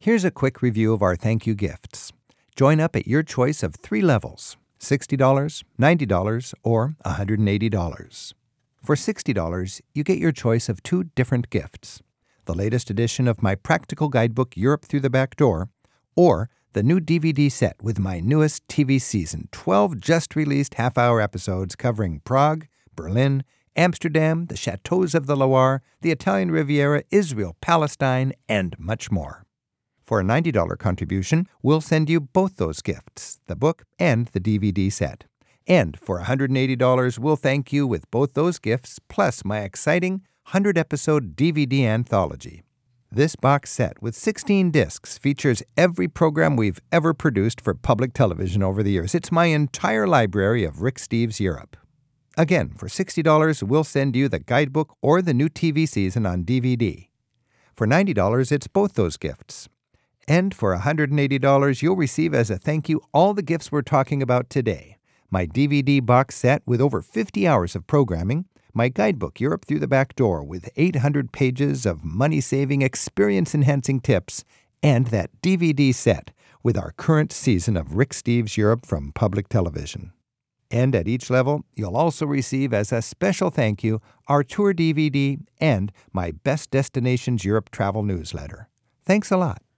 Here's a quick review of our thank you gifts. Join up at your choice of 3 levels: $60, $90, or $180. For $60, you get your choice of 2 different gifts: the latest edition of my practical guidebook, Europe Through the Back Door, or the new DVD set with my newest TV season, 12 just-released half-hour episodes covering Prague, Berlin, Amsterdam, the Chateaux of the Loire, the Italian Riviera, Israel, Palestine, and much more. For a $90 contribution, we'll send you both those gifts, the book and the DVD set. And for $180, we'll thank you with both those gifts, plus my exciting 100-episode DVD anthology. This box set with 16 discs features every program we've ever produced for public television over the years. It's my entire library of Rick Steves Europe. Again, for $60, we'll send you the guidebook or the new TV season on DVD. For $90, it's both those gifts. And for $180, you'll receive as a thank you all the gifts we're talking about today: my DVD box set with over 50 hours of programming, my guidebook, Europe Through the Back Door, with 800 pages of money-saving, experience-enhancing tips, and that DVD set with our current season of Rick Steves Europe from public television. And at each level, you'll also receive as a special thank you our tour DVD and my Best Destinations Europe travel newsletter. Thanks a lot.